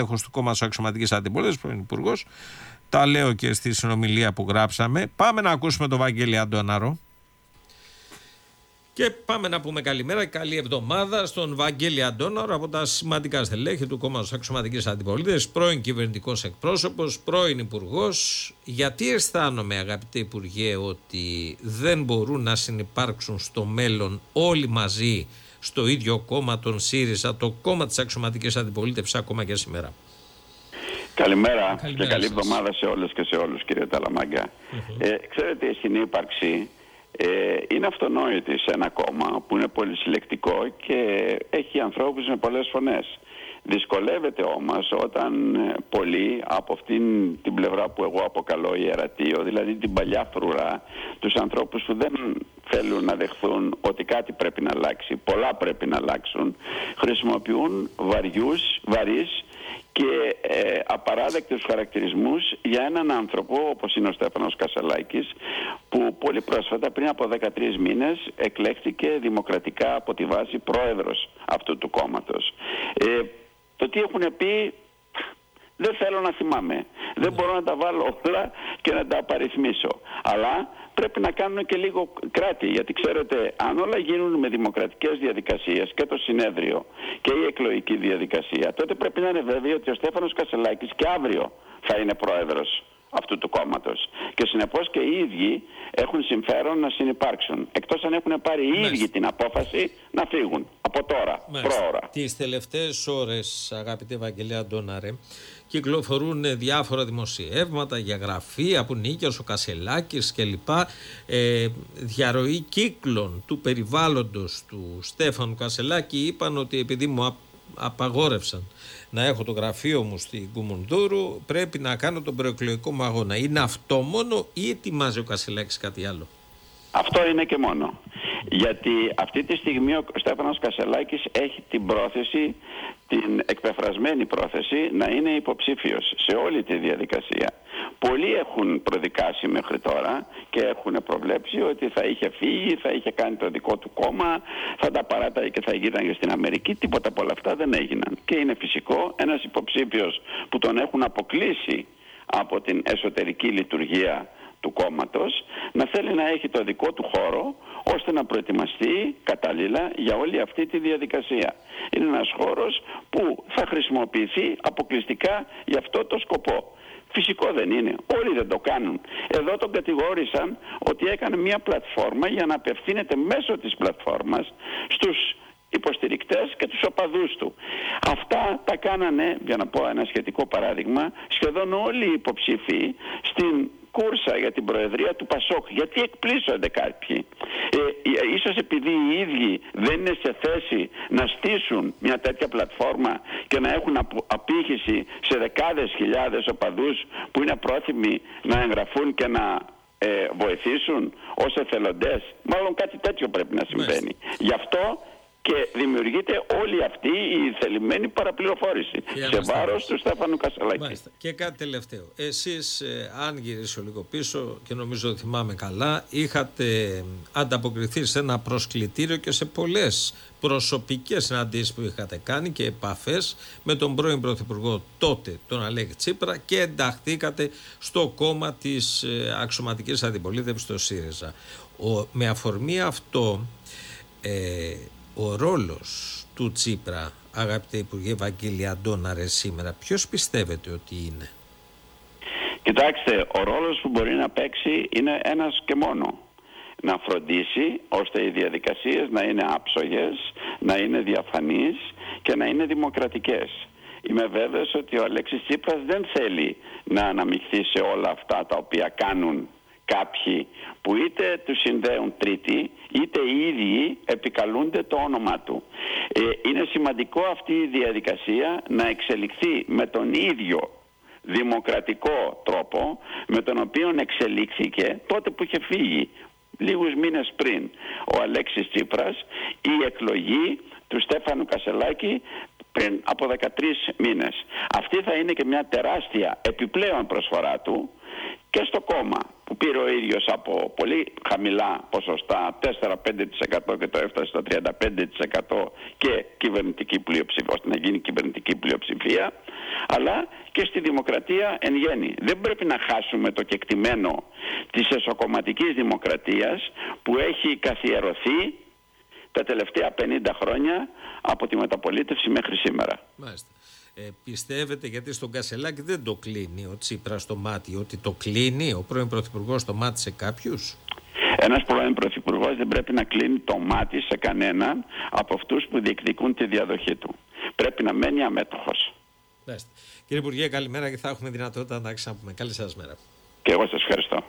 του κόμματος Αξιωματικής Αντιπολίτευσης, πρώην υπουργός. Τα λέω και στη συνομιλία που γράψαμε. Πάμε να ακούσουμε τον Βαγγέλη Αντώναρο. Και πάμε να πούμε καλημέρα και καλή εβδομάδα στον Βαγγέλη Αντώναρο από τα σημαντικά στελέχη του κόμματος Αξιωματικής Αντιπολίτευσης, πρώην κυβερνητικός εκπρόσωπος, πρώην υπουργός. Γιατί αισθάνομαι, αγαπητέ Υπουργέ, ότι δεν μπορούν να συνυπάρξουν στο μέλλον όλοι μαζί στο ίδιο κόμμα, τον ΣΥΡΙΖΑ, το κόμμα της Αξιωματικής Αντιπολίτευσης, ακόμα και σήμερα? Καλημέρα και καλή εβδομάδα σε όλες και σε όλους, κύριε Ταλαμάγκα. Ξέρετε, η συνύπαρξη είναι αυτονόητη σε ένα κόμμα που είναι πολυσυλλεκτικό και έχει ανθρώπους με πολλές φωνές. Δυσκολεύεται όμως όταν πολλοί από αυτήν την πλευρά που εγώ αποκαλώ ιερατείο, δηλαδή την παλιά φρουρά, τους ανθρώπους που δεν θέλουν να δεχθούν ότι κάτι πρέπει να αλλάξει, πολλά πρέπει να αλλάξουν, χρησιμοποιούν βαρύς και απαράδεκτους χαρακτηρισμούς για έναν άνθρωπο όπως είναι ο Στέφανος Κασσελάκης, που πολύ πρόσφατα, πριν από 13 μήνες, εκλέχθηκε δημοκρατικά από τη βάση πρόεδρος αυτού του κόμματος. Το τι έχουν πει δεν θέλω να θυμάμαι. Δεν μπορώ να τα βάλω όλα και να τα απαριθμίσω. Αλλά πρέπει να κάνουν και λίγο κράτη. Γιατί ξέρετε, αν όλα γίνουν με δημοκρατικές διαδικασίες και το συνέδριο και η εκλογική διαδικασία, τότε πρέπει να είναι βέβαιο ότι ο Στέφανος Κασσελάκης και αύριο θα είναι πρόεδρος αυτού του κόμματος. Και συνεπώς και οι ίδιοι έχουν συμφέρον να συνυπάρξουν. Εκτός αν έχουν πάρει οι ίδιοι την απόφαση να φύγουν από τώρα, πρόωρα. Τις τελευταίες ώρες, αγαπητέ Βαγγέλη Αντώναρε, κυκλοφορούν διάφορα δημοσιεύματα για γραφεία που νίκησε ο Κασσελάκης κλπ. Διαρροή κύκλων του περιβάλλοντος του Στέφανου Κασσελάκη είπαν ότι επειδή μου απαγόρευσαν να έχω το γραφείο μου στην Κουμουνδούρου, πρέπει να κάνω τον προεκλογικό μου αγώνα. Είναι αυτό μόνο ή ετοιμάζει ο Κασσελάκης κάτι άλλο? Αυτό είναι και μόνο. Γιατί αυτή τη στιγμή ο Στέφανος Κασσελάκης έχει την πρόθεση, την εκπεφρασμένη πρόθεση, να είναι υποψήφιος σε όλη τη διαδικασία. Πολλοί έχουν προδικάσει μέχρι τώρα και έχουν προβλέψει ότι θα είχε φύγει, θα είχε κάνει το δικό του κόμμα, θα τα παράταγε και θα γύρναγε στην Αμερική. Τίποτα από όλα αυτά δεν έγιναν. Και είναι φυσικό ένας υποψήφιος που τον έχουν αποκλείσει από την εσωτερική λειτουργία του κόμματος να θέλει να έχει το δικό του χώρο ώστε να προετοιμαστεί κατάλληλα για όλη αυτή τη διαδικασία. Είναι ένας χώρος που θα χρησιμοποιηθεί αποκλειστικά για αυτό το σκοπό. Φυσικό δεν είναι. Όλοι δεν το κάνουν. Εδώ τον κατηγόρησαν ότι έκανε μια πλατφόρμα για να απευθύνεται μέσω της πλατφόρμας στους υποστηρικτές και τους οπαδούς του. Αυτά τα κάνανε, για να πω ένα σχετικό παράδειγμα, σχεδόν όλοι οι υποψήφοι στην κούρσα για την προεδρία του Πασόκ. Γιατί εκπλήσονται κάποιοι? Ίσως επειδή οι ίδιοι δεν είναι σε θέση να στήσουν μια τέτοια πλατφόρμα και να έχουν απήχηση σε δεκάδες χιλιάδες οπαδούς που είναι πρόθυμοι να εγγραφούν και να βοηθήσουν ως εθελοντές. Μάλλον κάτι τέτοιο πρέπει να συμβαίνει. Γι' αυτό και δημιουργείται όλη αυτή η θελημένη παραπληροφόρηση σε βάρος του Στέφανου Κασσελάκη. Μάλιστα. Και κάτι τελευταίο. Εσείς, αν γυρίσω λίγο πίσω και νομίζω ότι θυμάμαι καλά, είχατε ανταποκριθεί σε ένα προσκλητήριο και σε πολλές προσωπικές συναντήσεις που είχατε κάνει και επαφές με τον πρώην Πρωθυπουργό τότε, τον Αλέξη Τσίπρα, και ενταχθήκατε στο κόμμα της Αξιωματικής Αντιπολίτευσης, το ΣΥΡΙΖΑ. Με αφορμή αυτό, ο ρόλος του Τσίπρα, αγαπητέ Υπουργέ Βαγγέλη Αντώναρε, σήμερα ποιος πιστεύετε ότι είναι? Κοιτάξτε, ο ρόλος που μπορεί να παίξει είναι ένας και μόνο. Να φροντίσει ώστε οι διαδικασίες να είναι άψογες, να είναι διαφανείς και να είναι δημοκρατικές. Είμαι βέβαιος ότι ο Αλέξης Τσίπρας δεν θέλει να αναμειχθεί σε όλα αυτά τα οποία κάνουν κάποιοι που είτε του συνδέουν τρίτη, είτε οι ίδιοι επικαλούνται το όνομά του. Είναι σημαντικό αυτή η διαδικασία να εξελιχθεί με τον ίδιο δημοκρατικό τρόπο με τον οποίο εξελίχθηκε τότε που είχε φύγει λίγους μήνες πριν ο Αλέξης Τσίπρας, η εκλογή του Στέφανου Κασσελάκη πριν από 13 μήνες. Αυτή θα είναι και μια τεράστια επιπλέον προσφορά του και στο κόμμα που πήρε ο ίδιος από πολύ χαμηλά ποσοστά, 4-5% και το έφτασε στο 35% και κυβερνητική πλειοψηφία, ώστε να γίνει κυβερνητική πλειοψηφία, αλλά και στη δημοκρατία εν γέννη. Δεν πρέπει να χάσουμε το κεκτημένο της εσωκομματικής δημοκρατίας που έχει καθιερωθεί τα τελευταία 50 χρόνια από τη μεταπολίτευση μέχρι σήμερα. Μάλιστα. Πιστεύετε, γιατί στον Κασελάκη δεν το κλείνει ο Τσίπρας το μάτι, ότι το κλείνει ο πρώην Πρωθυπουργός το μάτι σε κάποιους? Ένας πρώην Πρωθυπουργός δεν πρέπει να κλείνει το μάτι σε κανέναν από αυτούς που διεκδικούν τη διαδοχή του. Πρέπει να μένει αμέτωχος. Κύριε Υπουργέ, καλημέρα και θα έχουμε δυνατότητα να ξαναπούμε. Καλή σας μέρα. Και εγώ σας ευχαριστώ.